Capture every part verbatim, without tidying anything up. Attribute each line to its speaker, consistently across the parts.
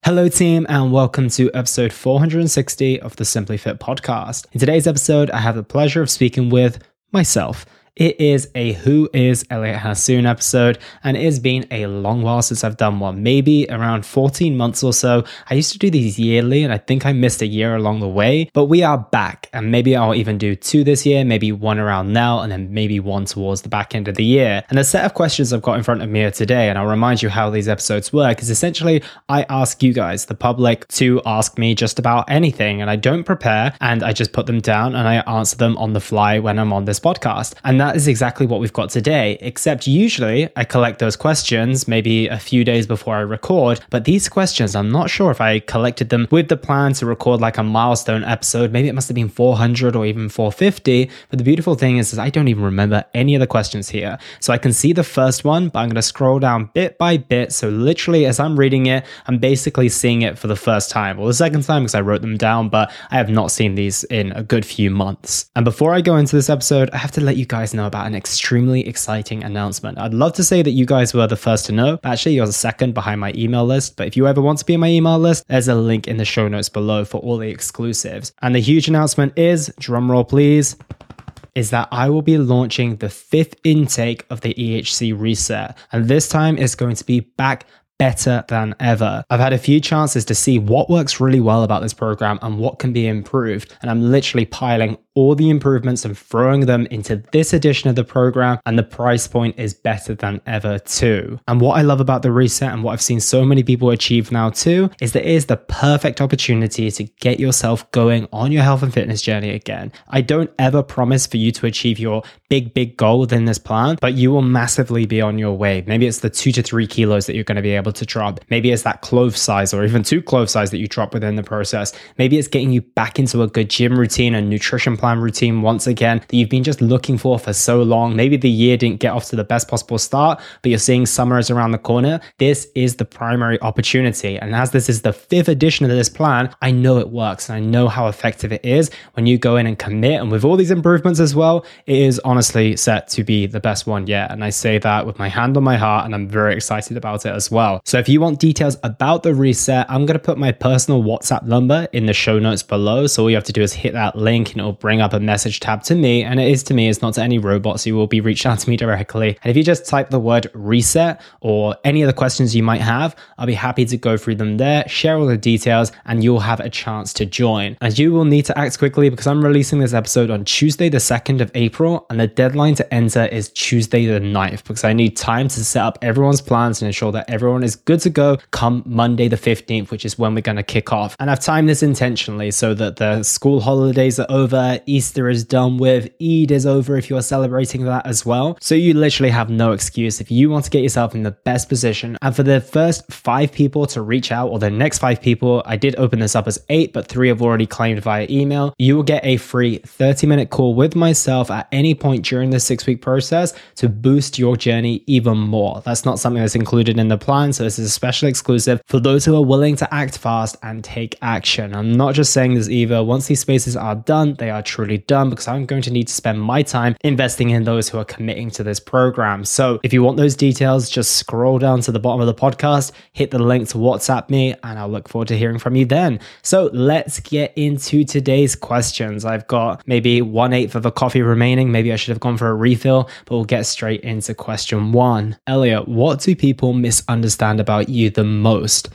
Speaker 1: Hello team and welcome to episode four hundred sixty of the Simply Fit podcast. In today's episode, I have the pleasure of speaking with myself. It is a Who is Elliot Hasoon episode, and it has been a long while since I've done one, maybe around fourteen months or so. I used to do these yearly, and I think I missed a year along the way, but we are back, and maybe I'll even do two this year, maybe one around now, and then maybe one towards the back end of the year. And the set of questions I've got in front of me today, and I'll remind you how these episodes work, is essentially I ask you guys, the public, to ask me just about anything, and I don't prepare, and I just put them down, and I answer them on the fly when I'm on this podcast. And that is exactly what we've got today, except usually I collect those questions maybe a few days before I record, but these questions, I'm not sure if I collected them with the plan to record like a milestone episode. Maybe it must have been four hundred or even four fifty, but the beautiful thing is, is I don't even remember any of the questions here. So I can see the first one, but I'm going to scroll down bit by bit. So literally as I'm reading it, I'm basically seeing it for the first time, or the second time because I wrote them down, but I have not seen these in a good few months. And before I go into this episode, I have to let you guys know about an extremely exciting announcement. I'd love to say that you guys were the first to know, but actually you're the second behind my email list. But if you ever want to be in my email list, there's a link in the show notes below for all the exclusives. And the huge announcement is, drumroll please, is that I will be launching the fifth intake of the E H C Reset. And this time it's going to be back better than ever. I've had a few chances to see what works really well about this program and what can be improved. And I'm literally piling all the improvements and throwing them into this edition of the program, and the price point is better than ever too. And what I love about the reset and what I've seen so many people achieve now too is that it is the perfect opportunity to get yourself going on your health and fitness journey again. I don't ever promise for you to achieve your big, big goal within this plan, but you will massively be on your way. Maybe it's the two to three kilos that you're going to be able to drop. Maybe it's that clove size or even two clove size that you drop within the process. Maybe it's getting you back into a good gym routine and nutrition plan routine once again that you've been just looking for for so long. Maybe the year didn't get off to the best possible start, but you're seeing summer is around the corner. This is the primary opportunity. And as this is the fifth edition of this plan, I know it works and I know how effective it is when you go in and commit. And with all these improvements as well, it is honestly set to be the best one yet. And I say that with my hand on my heart, and I'm very excited about it as well. So if you want details about the reset, I'm going to put my personal WhatsApp number in the show notes below. So all you have to do is hit that link and it'll bring up a message tab to me, and it is to me, it's not to any robots. You will be reached out to me directly. And if you just type the word reset or any of the questions you might have, I'll be happy to go through them there, share all the details, and you'll have a chance to join. And you will need to act quickly because I'm releasing this episode on Tuesday the second of April, and the deadline to enter is Tuesday the ninth, because I need time to set up everyone's plans and ensure that everyone is good to go come Monday the fifteenth, which is when we're going to kick off. And I've timed this intentionally so that the school holidays are over, Easter is done with, Eid is over if you are celebrating that as well. So you literally have no excuse if you want to get yourself in the best position. And for the first five people to reach out, or the next five people, I did open this up as eight, but three have already claimed via email, you will get a free thirty minute call with myself at any point during the six week process to boost your journey even more. That's not something that's included in the plan, so this is a special exclusive for those who are willing to act fast and take action. I'm not just saying this either. Once these spaces are done, they are truly done, because I'm going to need to spend my time investing in those who are committing to this program. So if you want those details, just scroll down to the bottom of the podcast, hit the link to WhatsApp me, and I'll look forward to hearing from you then. So let's get into today's questions. I've got maybe one eighth of a coffee remaining. Maybe I should have gone for a refill, but we'll get straight into question one. Elliot, what do people misunderstand about you the most?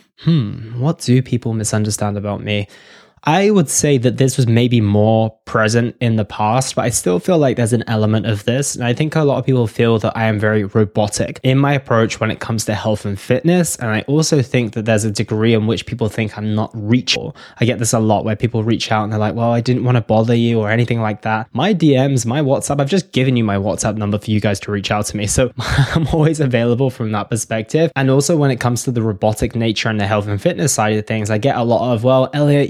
Speaker 1: Hmm, what do people misunderstand about me? I would say that this was maybe more present in the past, but I still feel like there's an element of this. And I think a lot of people feel that I am very robotic in my approach when it comes to health and fitness. And I also think that there's a degree in which people think I'm not reachable. I get this a lot where people reach out and they're like, well, I didn't want to bother you or anything like that. My D Ms, my WhatsApp, I've just given you my WhatsApp number for you guys to reach out to me. So I'm always available from that perspective. And also when it comes to the robotic nature and the health and fitness side of things, I get a lot of, well, Elliot, you know, it doesn't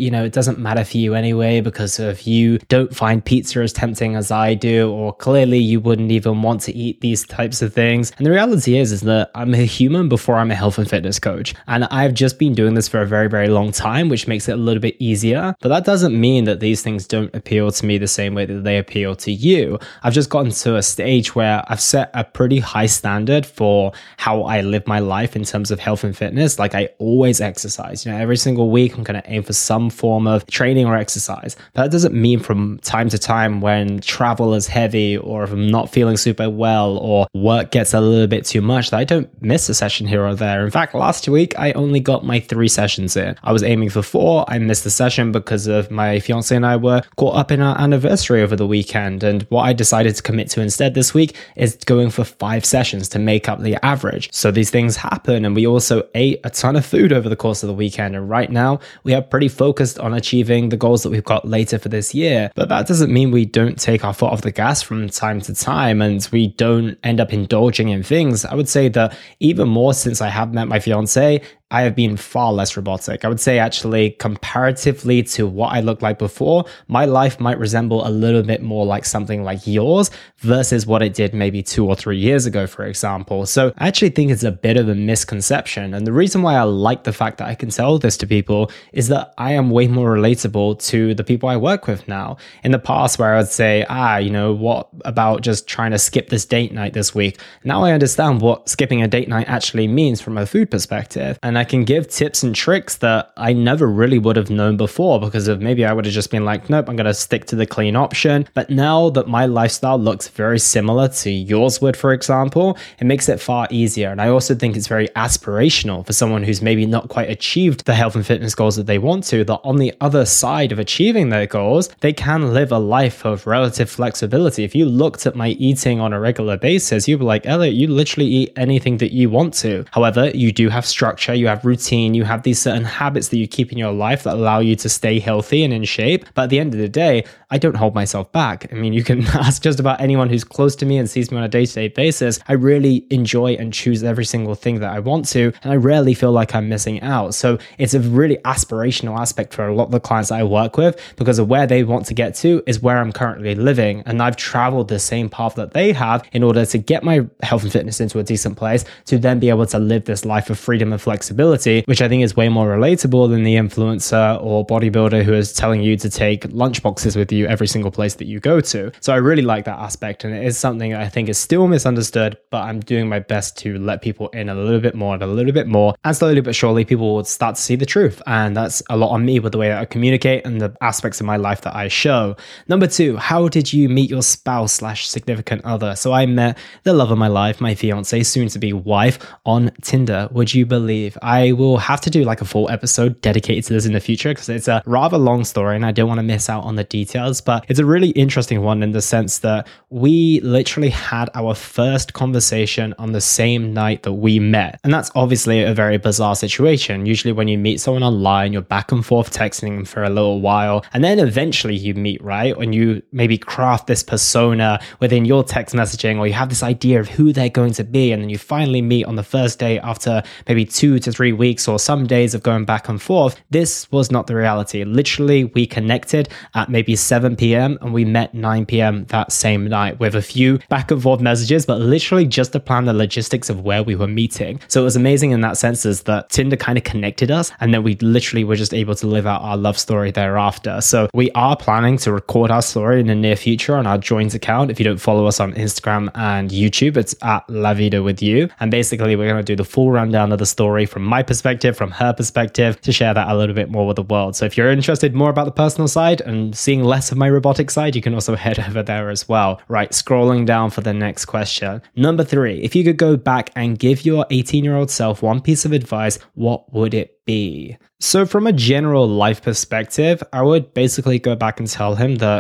Speaker 1: doesn't matter for you anyway because if you don't find pizza as tempting as I do, or clearly you wouldn't even want to eat these types of things. And the reality is, is that I'm a human before I'm a health and fitness coach. And I've just been doing this for a very, very long time, which makes it a little bit easier. But that doesn't mean that these things don't appeal to me the same way that they appeal to you. I've just gotten to a stage where I've set a pretty high standard for how I live my life in terms of health and fitness. Like I always exercise, you know, every single week I'm going to aim for some form of training or exercise. But that doesn't mean from time to time when travel is heavy or if I'm not feeling super well or work gets a little bit too much that I don't miss a session here or there. In fact, last week I only got my three sessions in. I was aiming for four. I missed the session because of my fiance and I were caught up in our anniversary over the weekend. And what I decided to commit to instead this week is going for five sessions to make up the average. So these things happen. And we also ate a ton of food over the course of the weekend. And right now we are pretty focused on achieving the goals that we've got later for this year. But that doesn't mean we don't take our foot off the gas from time to time and we don't end up indulging in things. I would say that even more since I have met my fiance, I have been far less robotic. I would say actually comparatively to what I looked like before, my life might resemble a little bit more like something like yours versus what it did maybe two or three years ago, for example. So I actually think it's a bit of a misconception. And the reason why I like the fact that I can tell this to people is that I am way more relatable to the people I work with now. In the past where I would say, ah, you know, what about just trying to skip this date night this week? Now I understand what skipping a date night actually means from a food perspective. And I I can give tips and tricks that I never really would have known before because of maybe I would have just been like, nope, I'm going to stick to the clean option. But now that my lifestyle looks very similar to yours would, for example, it makes it far easier. And I also think it's very aspirational for someone who's maybe not quite achieved the health and fitness goals that they want to, that on the other side of achieving their goals, they can live a life of relative flexibility. If you looked at my eating on a regular basis, you'd be like, Elliot, you literally eat anything that you want to. However, you do have structure, you have routine, you have these certain habits that you keep in your life that allow you to stay healthy and in shape. But at the end of the day, I don't hold myself back. I mean, you can ask just about anyone who's close to me and sees me on a day-to-day basis. I really enjoy and choose every single thing that I want to, and I rarely feel like I'm missing out. So it's a really aspirational aspect for a lot of the clients that I work with because of where they want to get to is where I'm currently living. And I've traveled the same path that they have in order to get my health and fitness into a decent place to then be able to live this life of freedom and flexibility, which I think is way more relatable than the influencer or bodybuilder who is telling you to take lunchboxes with you every single place that you go to. So I really like that aspect, and it is something that I think is still misunderstood, but I'm doing my best to let people in a little bit more and a little bit more, and slowly but surely people will start to see the truth. And that's a lot on me with the way that I communicate and the aspects of my life that I show. Number two, how did you meet your spouse slash significant other? So I met the love of my life, my fiance, soon to be wife, on Tinder. Would you believe? I will have to do like a full episode dedicated to this in the future because it's a rather long story and I don't want to miss out on the details, but it's a really interesting one in the sense that we literally had our first conversation on the same night that we met. And that's obviously a very bizarre situation. Usually when you meet someone online, you're back and forth texting them for a little while, and then eventually you meet, right? When you maybe craft this persona within your text messaging, or you have this idea of who they're going to be, and then you finally meet on the first day after maybe two to three weeks or some days of going back and forth. This was not the reality. Literally, we connected at maybe seven p.m. and we met nine p.m. that same night with a few back and forth messages, but literally just to plan the logistics of where we were meeting. So it was amazing in that sense is that Tinder kind of connected us, and then we literally were just able to live out our love story thereafter. So we are planning to record our story in the near future on our joint account. If you don't follow us on Instagram and YouTube, it's at La Vida with You. And basically, we're going to do the full rundown of the story from my perspective, from her perspective, to share that a little bit more with the world. So if you're interested more about the personal side and seeing less of my robotic side, you can also head over there as well. Right, scrolling down for the next question. Number three, if you could go back and give your eighteen-year-old self one piece of advice, what would it be? So from a general life perspective, I would basically go back and tell him that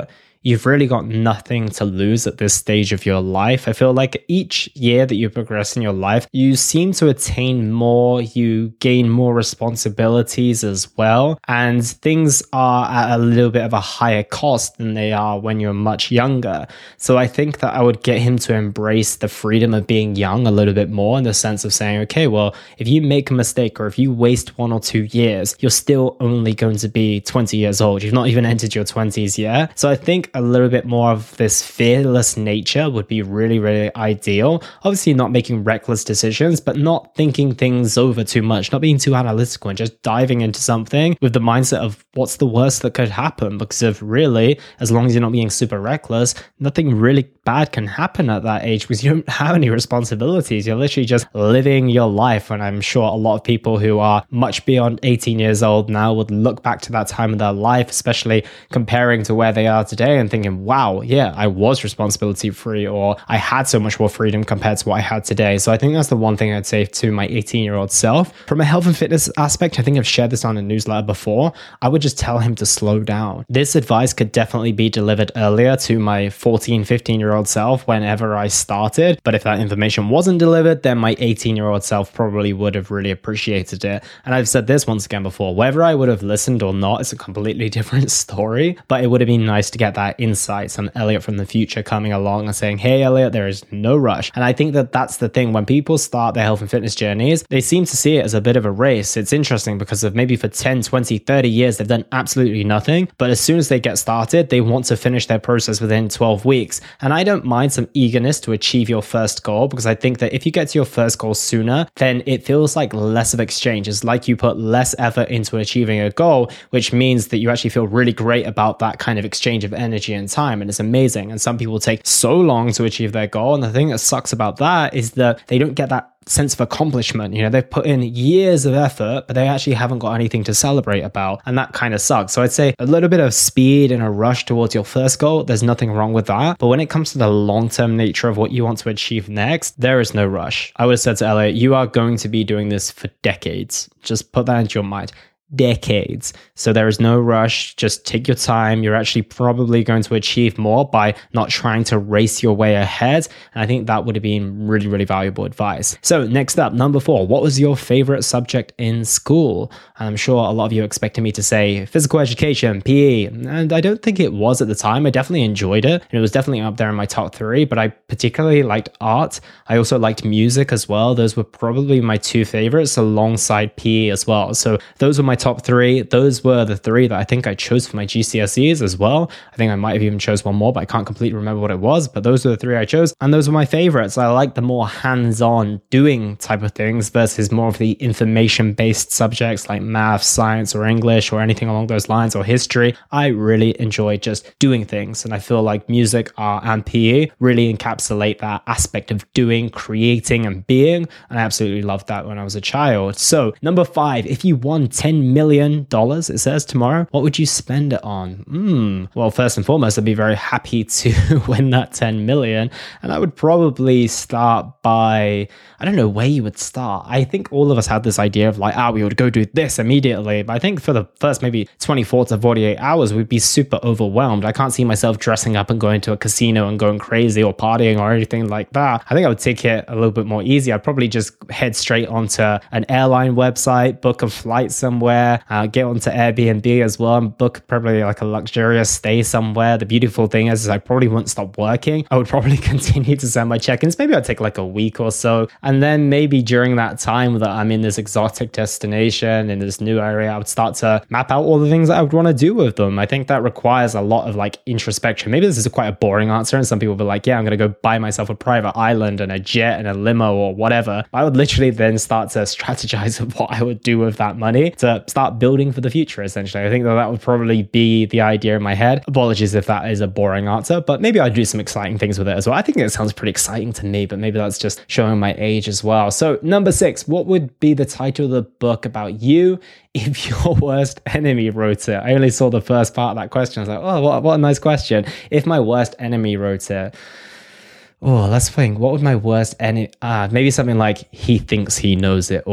Speaker 1: you've really got nothing to lose at this stage of your life. I feel like each year that you progress in your life, you seem to attain more, you gain more responsibilities as well, and things are at a little bit of a higher cost than they are when you're much younger. So I think that I would get him to embrace the freedom of being young a little bit more, in the sense of saying, okay, well, if you make a mistake or if you waste one or two years, you're still only going to be twenty years old. You've not even entered your twenties yet. So I think a little bit more of this fearless nature would be really, really ideal. Obviously not making reckless decisions, but not thinking things over too much, not being too analytical and just diving into something with the mindset of what's the worst that could happen. Because if really, as long as you're not being super reckless, nothing really bad can happen at that age, because you don't have any responsibilities. You're literally just living your life. And I'm sure a lot of people who are much beyond eighteen years old now would look back to that time of their life, especially comparing to where they are today, and thinking, wow, yeah, I was responsibility free, or I had so much more freedom compared to what I had today. So I think that's the one thing I'd say to my eighteen year old self. From a health and fitness aspect, I think I've shared this on a newsletter before. I would just tell him to slow down. This advice could definitely be delivered earlier to my fourteen, fifteen year old self whenever I started. But if that information wasn't delivered, then my eighteen year old self probably would have really appreciated it. And I've said this once again before, whether I would have listened or not, it's a completely different story, but it would have been nice to get that insight, some Elliot from the future coming along and saying, hey, Elliot, there is no rush. And I think that that's the thing. When people start their health and fitness journeys, they seem to see it as a bit of a race. It's interesting because of maybe for ten, twenty, thirty years, they've done absolutely nothing. But as soon as they get started, they want to finish their process within twelve weeks. And I don't mind some eagerness to achieve your first goal, because I think that if you get to your first goal sooner, then it feels like less of exchange. It's like you put less effort into achieving a goal, which means that you actually feel really great about that kind of exchange of energy and time. And it's amazing. And some people take so long to achieve their goal. And the thing that sucks about that is that they don't get that sense of accomplishment. You know, they've put in years of effort, but they actually haven't got anything to celebrate about. And that kind of sucks. So I'd say a little bit of speed and a rush towards your first goal, there's nothing wrong with that. But when it comes to the long-term nature of what you want to achieve next, there is no rush. I would have said to Elliot, you are going to be doing this for decades. Just put that into your mind. Decades. So there is no rush. Just take your time. You're actually probably going to achieve more by not trying to race your way ahead. And I think that would have been really, really valuable advice. So next up, number four, what was your favorite subject in school? And I'm sure a lot of you expected me to say physical education, P E. And I don't think it was at the time. I definitely enjoyed it. And it was definitely up there in my top three, but I particularly liked art. I also liked music as well. Those were probably my two favorites alongside P E as well. So those were my top three. Those were the three that I think I chose for my G C S Es as well. I think I might have even chose one more, but I can't completely remember what it was. But those were the three I chose. And those were my favorites. I like the more hands-on doing type of things versus more of the information-based subjects like math, science, or English, or anything along those lines, or history. I really enjoy just doing things. And I feel like music, art, and P E really encapsulate that aspect of doing, creating, and being. And I absolutely loved that when I was a child. So number five, if you won ten million dollars, it says tomorrow, what would you spend it on? Hmm. Well, first and foremost, I'd be very happy to win that ten million. And I would probably start by, I don't know where you would start. I think all of us had this idea of like, ah, we would go do this immediately. But I think for the first maybe twenty-four to forty-eight hours, we'd be super overwhelmed. I can't see myself dressing up and going to a casino and going crazy or partying or anything like that. I think I would take it a little bit more easy. I'd probably just head straight onto an airline website, book a flight somewhere, uh, get onto Airbnb as well, and book probably like a luxurious stay somewhere. The beautiful thing is, is I probably wouldn't stop working. I would probably continue to send my check-ins. Maybe I'd take like a week or so. And then maybe during that time that I'm in this exotic destination, in this new area, I would start to map out all the things that I would want to do with them. I think that requires a lot of like introspection. Maybe this is a quite a boring answer, and some people will be like, yeah, I'm going to go buy myself a private island and a jet and a limo or whatever. I would literally then start to strategize of what I would do with that money to start building for the future, essentially. I think that that would probably be the idea in my head. Apologies if that is a boring answer, but maybe I'd do some exciting things with it as well. I think it sounds pretty exciting to me, but maybe that's just showing my age as well. So number six, what would be the title of the book about you if your worst enemy wrote it? I only saw the first part of that question. I was like, oh, what, what a nice question. If my worst enemy wrote it, oh, let's think. What would my worst enemy? Ah, maybe something like, he thinks he knows it all,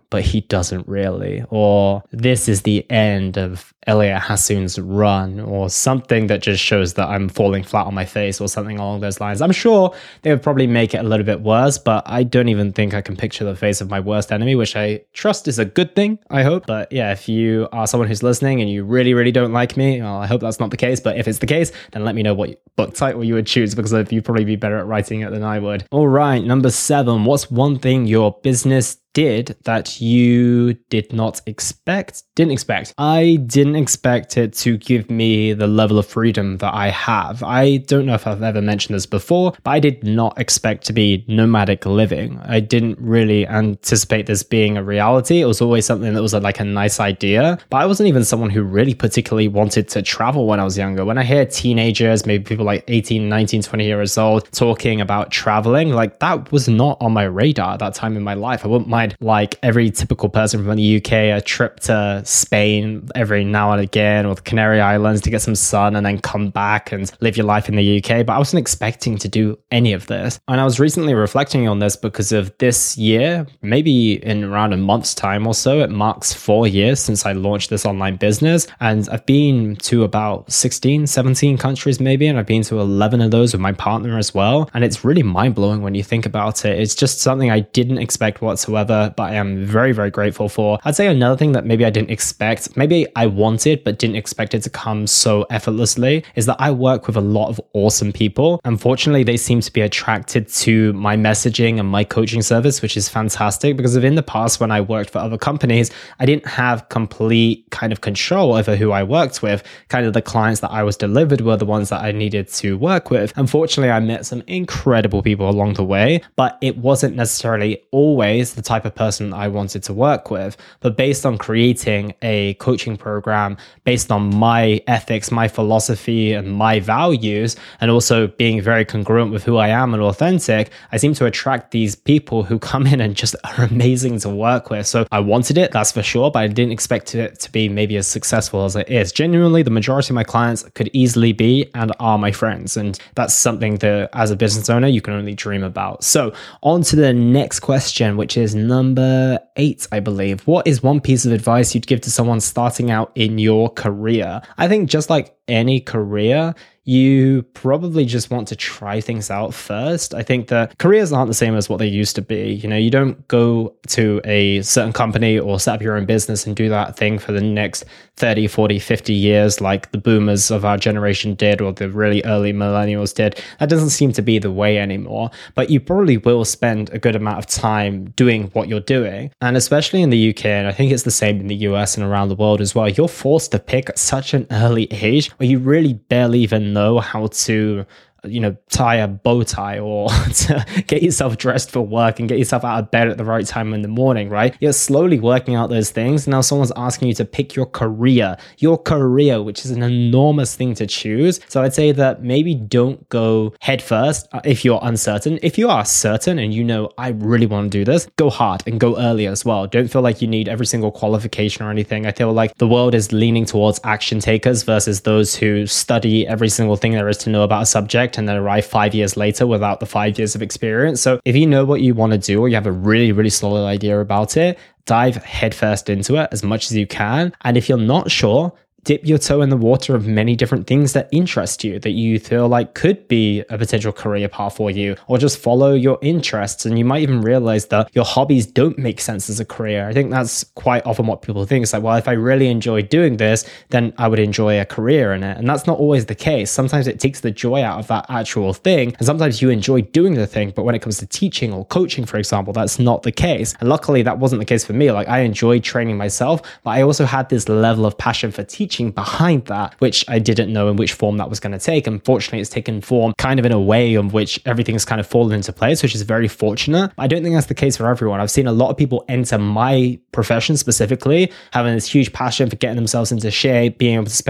Speaker 1: but he doesn't really. Or this is the end of Elliot Hasoon's run, or something that just shows that I'm falling flat on my face, or something along those lines. I'm sure they would probably make it a little bit worse, but I don't even think I can picture the face of my worst enemy, which I trust is a good thing, I hope. But yeah, if you are someone who's listening and you really, really don't like me, well, I hope that's not the case. But if it's the case, then let me know what book title you would choose, because you'd probably be better at writing it than I would. All right, number seven. What's one thing your business did that you did not expect? Didn't expect. I didn't expect it to give me the level of freedom that I have. I don't know if I've ever mentioned this before, but I did not expect to be nomadic living. I didn't really anticipate this being a reality. It was always something that was a, like a nice idea, but I wasn't even someone who really particularly wanted to travel when I was younger. When I hear teenagers, maybe people like eighteen, nineteen, twenty years old talking about traveling, like that was not on my radar at that time in my life. I wouldn't mind, like every typical person from the U K, a trip to Spain every now and again, or the Canary Islands to get some sun and then come back and live your life in the U K. But I wasn't expecting to do any of this. And I was recently reflecting on this because of this year, maybe in around a month's time or so, it marks four years since I launched this online business. And I've been to about sixteen, seventeen countries maybe, and I've been to eleven of those with my partner as well. And it's really mind-blowing when you think about it. It's just something I didn't expect whatsoever, but I am very, very grateful for. I'd say another thing that maybe I didn't expect, maybe I wanted, but didn't expect it to come so effortlessly, is that I work with a lot of awesome people. Unfortunately, they seem to be attracted to my messaging and my coaching service, which is fantastic, because if in the past when I worked for other companies, I didn't have complete kind of control over who I worked with. Kind of the clients that I was delivered were the ones that I needed to work with. Unfortunately, I met some incredible people along the way, but it wasn't necessarily always the type of person I wanted to work with. But based on creating a coaching program based on my ethics, my philosophy, and my values, and also being very congruent with who I am and authentic, I seem to attract these people who come in and just are amazing to work with. So I wanted it, that's for sure, but I didn't expect it to be maybe as successful as it is. Genuinely, the majority of my clients could easily be and are my friends. And that's something that as a business owner, you can only dream about. So on to the next question, which is number eight, I believe. What is one piece of advice you'd give to someone starting out in your career? I think just like any career, you probably just want to try things out first. I think that careers aren't the same as what they used to be. You know, you don't go to a certain company or set up your own business and do that thing for the next thirty, forty, fifty years like the boomers of our generation did, or the really early millennials did. That doesn't seem to be the way anymore, but you probably will spend a good amount of time doing what you're doing. And especially in the U K, and I think it's the same in the U S and around the world as well, you're forced to pick at such an early age where you really barely even know how to, you know, tie a bow tie or to get yourself dressed for work and get yourself out of bed at the right time in the morning, right? You're slowly working out those things. Now someone's asking you to pick your career, your career, which is an enormous thing to choose. So I'd say that maybe don't go head first if you're uncertain. If you are certain and you know, I really want to do this, go hard and go early as well. Don't feel like you need every single qualification or anything. I feel like the world is leaning towards action takers versus those who study every single thing there is to know about a subject and then arrive five years later without the five years of experience. So if you know what you want to do, or you have a really, really solid idea about it, dive headfirst into it as much as you can. And if you're not sure, dip your toe in the water of many different things that interest you, that you feel like could be a potential career path for you, or just follow your interests. And you might even realize that your hobbies don't make sense as a career. I think that's quite often what people think. It's like, well, if I really enjoy doing this, then I would enjoy a career in it. And that's not always the case. Sometimes it takes the joy out of that actual thing. And sometimes you enjoy doing the thing, but when it comes to teaching or coaching, for example, that's not the case. And luckily that wasn't the case for me. Like I enjoyed training myself, but I also had this level of passion for teaching behind that, which I didn't know in which form that was going to take. Unfortunately, it's taken form kind of in a way in which everything's kind of fallen into place, which is very fortunate. I don't think that's the case for everyone. I've seen a lot of people enter my profession specifically, having this huge passion for getting themselves into shape, being able to spend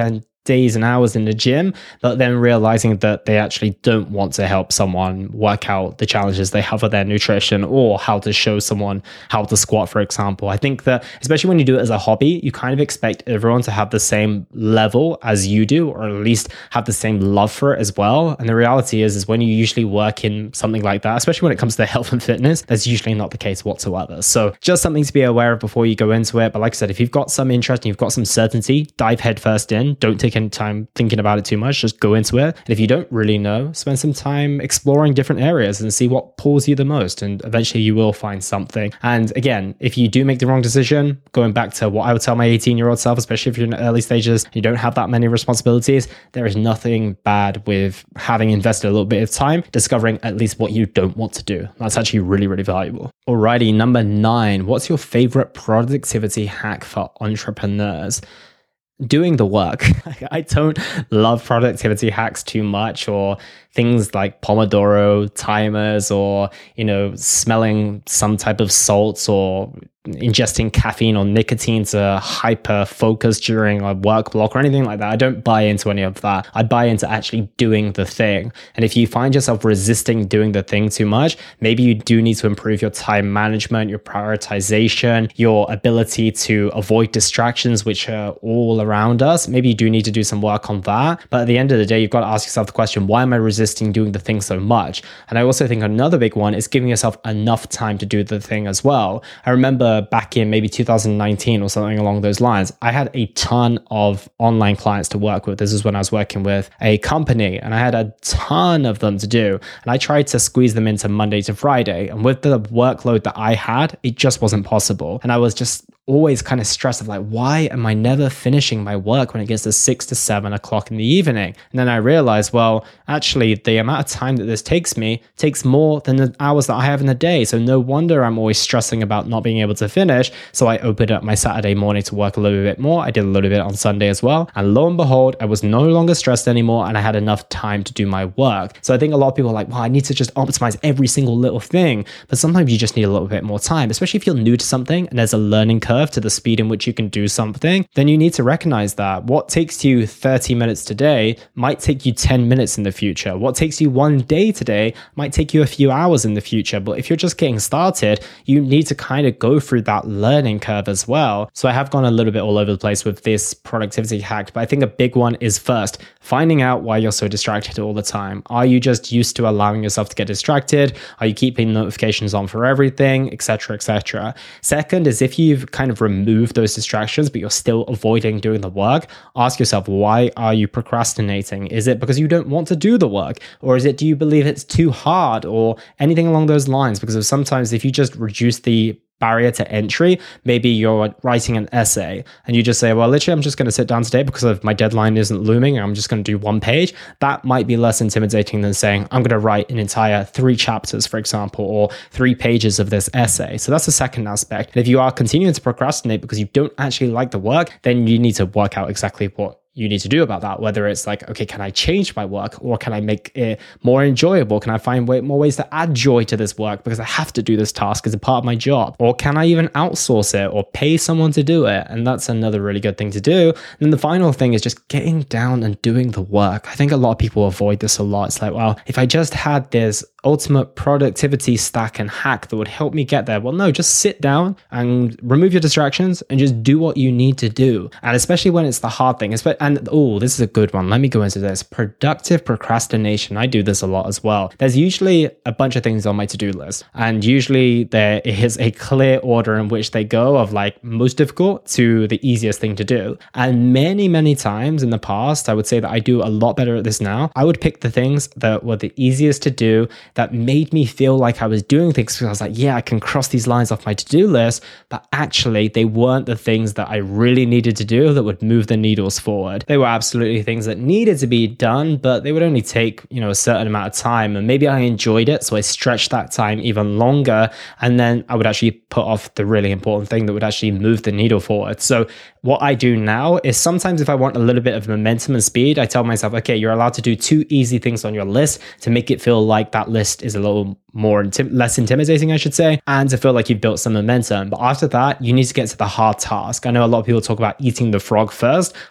Speaker 1: days and hours in the gym, but then realizing that they actually don't want to help someone work out the challenges they have with their nutrition, or how to show someone how to squat, for example. I think that especially when you do it as a hobby, you kind of expect everyone to have the same level as you do, or at least have the same love for it as well. And the reality is, is when you usually work in something like that, especially when it comes to health and fitness, that's usually not the case whatsoever. So just something to be aware of before you go into it. But like I said, if you've got some interest and you've got some certainty, dive headfirst in. Don't take any time thinking about it too much. Just go into it. And if you don't really know, spend some time exploring different areas and see what pulls you the most. And eventually you will find something. And again, if you do make the wrong decision, going back to what I would tell my eighteen year old self, especially if you're in the early stages, you don't have that many responsibilities, there is nothing bad with having invested a little bit of time discovering at least what you don't want to do. That's actually really, really valuable. Alrighty, number nine, what's your favorite productivity hack for entrepreneurs? Doing the work. I don't love productivity hacks too much, or things like Pomodoro timers, or, you know, smelling some type of salts, or ingesting caffeine or nicotine to hyper focus during a work block, or anything like that. I don't buy into any of that. I buy into actually doing the thing. And if you find yourself resisting doing the thing too much, maybe you do need to improve your time management, your prioritization, your ability to avoid distractions, which are all around us. Maybe you do need to do some work on that. But at the end of the day, you've got to ask yourself the question, why am I resisting doing the thing so much? And I also think another big one is giving yourself enough time to do the thing as well. I remember back in maybe two thousand nineteen or something along those lines, I had a ton of online clients to work with. This is when I was working with a company, and I had a ton of them to do. And I tried to squeeze them into Monday to Friday. And with the workload that I had, it just wasn't possible. And I was just always kind of stressed of like, why am I never finishing my work when it gets to six to seven o'clock in the evening? And then I realized, well, actually the amount of time that this takes me takes more than the hours that I have in the day. So no wonder I'm always stressing about not being able to finish. So I opened up my Saturday morning to work a little bit more. I did a little bit on Sunday as well. And lo and behold, I was no longer stressed anymore, and I had enough time to do my work. So I think a lot of people are like, well, I need to just optimize every single little thing. But sometimes you just need a little bit more time, especially if you're new to something and there's a learning curve to the speed in which you can do something. Then you need to recognize that what takes you thirty minutes today might take you ten minutes in the future. What takes you one day today might take you a few hours in the future. But if you're just getting started, you need to kind of go through that learning curve as well. So I have gone a little bit all over the place with this productivity hack, but I think a big one is first, finding out why you're so distracted all the time. Are you just used to allowing yourself to get distracted? Are you keeping notifications on for everything, et cetera, et cetera? Second is, if you've kind of remove those distractions, but you're still avoiding doing the work, ask yourself, why are you procrastinating? Is it because you don't want to do the work? Or is it, do you believe it's too hard, or anything along those lines? Because of sometimes if you just reduce the barrier to entry, maybe you're writing an essay and you just say, well, literally, I'm just going to sit down today because of my deadline isn't looming, and I'm just going to do one page. That might be less intimidating than saying, I'm going to write an entire three chapters, for example, or three pages of this essay. So that's the second aspect. And if you are continuing to procrastinate because you don't actually like the work, then you need to work out exactly what you need to do about that. Whether it's like, okay, can I change my work, or can I make it more enjoyable? Can I find way, more ways to add joy to this work because I have to do this task as a part of my job? Or can I even outsource it or pay someone to do it? And that's another really good thing to do. And then the final thing is just getting down and doing the work. I think a lot of people avoid this a lot. It's like, well, if I just had this ultimate productivity stack and hack that would help me get there. Well, no, just sit down and remove your distractions and just do what you need to do. And especially when it's the hard thing. And oh, this is a good one. Let me go into this. Productive procrastination. I do this a lot as well. There's usually a bunch of things on my to-do list. And usually there is a clear order in which they go of like most difficult to the easiest thing to do. And many, many times in the past, I would say that I do a lot better at this now. I would pick the things that were the easiest to do, that made me feel like I was doing things because I was like, yeah, I can cross these lines off my to-do list, but actually they weren't the things that I really needed to do that would move the needles forward. They were absolutely things that needed to be done, but they would only take, you know, a certain amount of time, and maybe I enjoyed it, so I stretched that time even longer, and then I would actually put off the really important thing that would actually move the needle forward. So what I do now is sometimes if I want a little bit of momentum and speed, I tell myself, okay, you're allowed to do two easy things on your list to make it feel like that list is a little more intim- less intimidating, I should say, and to feel like you've built some momentum. But after that, you need to get to the hard task. I know a lot of people talk about eating the frog first. I don't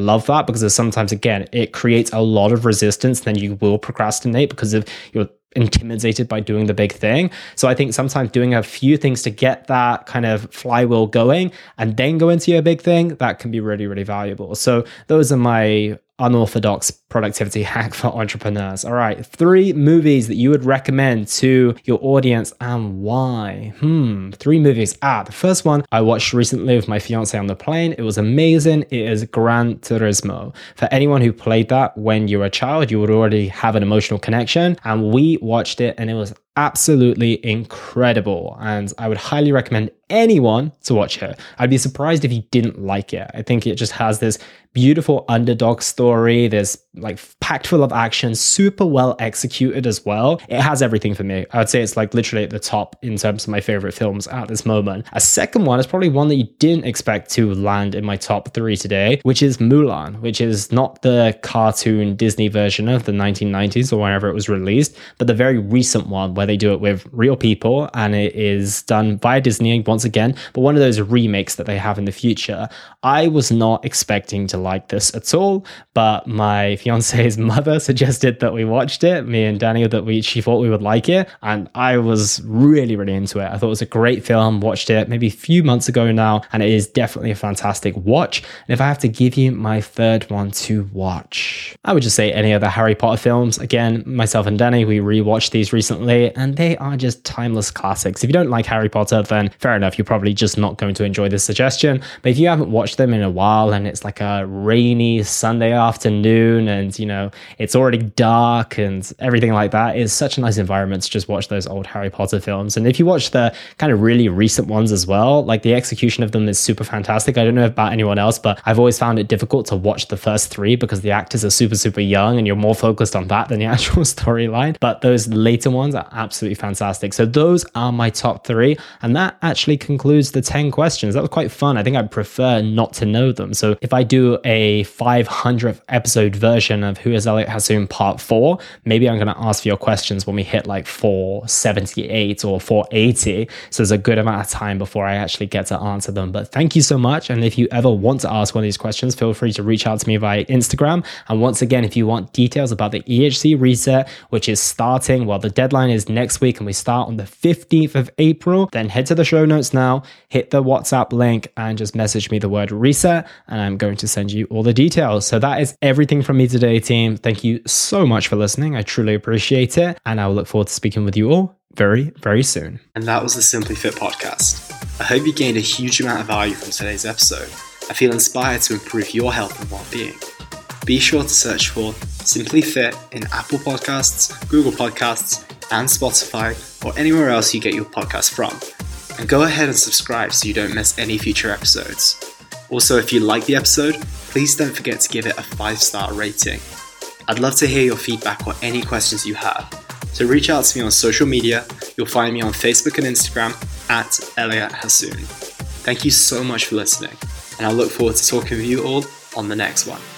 Speaker 1: love that because sometimes, again, it creates a lot of resistance. Then you will procrastinate because of you're intimidated by doing the big thing. So I think sometimes doing a few things to get that kind of flywheel going and then go into your big thing, that can be really, really valuable. So those are my unorthodox productivity hack for entrepreneurs. All right, three movies that you would recommend to your audience and why? Hmm, three movies. Ah, the first one I watched recently with my fiance on the plane. It was amazing. It is Gran Turismo. For anyone who played that when you were a child, you would already have an emotional connection. And we watched it and it was absolutely incredible. And I would highly recommend anyone to watch it. I'd be surprised if you didn't like it. I think it just has this beautiful underdog story. There's like packed full of action, super well executed as well. It has everything for me. I would say it's like literally at the top in terms of my favorite films at this moment. A second one is probably one that you didn't expect to land in my top three today, which is Mulan, which is not the cartoon Disney version of the nineteen nineties or whenever it was released, but the very recent one where they do it with real people and it is done by Disney once again, but one of those remakes that they have in the future. I was not expecting to like this at all, but my fiance's mother suggested that we watched it, me and Daniel, that we she thought we would like it, and I was really, really into it. I thought it was a great film, watched it maybe a few months ago now, and it is definitely a fantastic watch. And if I have to give you my third one to watch, I would just say any of the Harry Potter films. Again, myself and Danny, we rewatched these recently, and they are just timeless classics. If you don't like Harry Potter, then fair enough, you're probably just not going to enjoy this suggestion. But if you haven't watched them in a while and it's like a rainy Sunday afternoon and, you know, it's already dark and everything like that, it's such a nice environment to just watch those old Harry Potter films. And if you watch the kind of really recent ones as well, like the execution of them is super fantastic. I don't know about anyone else, but I've always found it difficult to watch the first three because the actors are super, super young and you're more focused on that than the actual storyline. But those later ones are absolutely fantastic. So those are my top three. And that actually concludes the ten questions. That was quite fun. I think I'd prefer not to know them. So if I do a five hundredth episode version of Who is Elliot Hasoon part four, maybe I'm going to ask for your questions when we hit like four seventy-eight or four eighty. So there's a good amount of time before I actually get to answer them. But thank you so much. And if you ever want to ask one of these questions, feel free to reach out to me via Instagram. And once again, if you want details about the E H C reset, which is starting, well, the deadline is next week and we start on the fifteenth of April, then head to the show notes now, hit the WhatsApp link and just message me the word reset and I'm going to send you all the details. So that is everything from me today, team. Thank you so much for listening. I truly appreciate it. And I will look forward to speaking with you all very, very soon.
Speaker 2: And that was the Simply Fit podcast. I hope you gained a huge amount of value from today's episode. I feel inspired to improve your health and well-being. Be sure to search for Simply Fit in Apple Podcasts, Google Podcasts, and Spotify, or anywhere else you get your podcast from. And go ahead and subscribe so you don't miss any future episodes. Also, if you like the episode, please don't forget to give it a five-star rating. I'd love to hear your feedback or any questions you have. So reach out to me on social media. You'll find me on Facebook and Instagram at Elliot Hasoon. Thank you so much for listening, and I look forward to talking with you all on the next one.